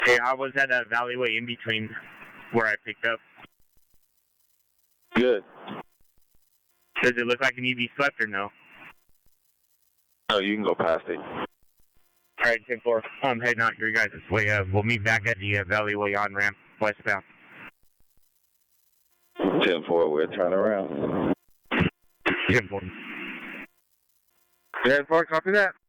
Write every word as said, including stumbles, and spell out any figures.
Hey, I was at a Valleyway in between where I picked up. Good. Does it look like an E V swept or no? No, you can go past it. All right, ten four. I'm heading out your guys' way. Uh, we'll meet back at the uh, Valleyway on ramp westbound. ten four, we'll turn around. ten four. ten four, copy that.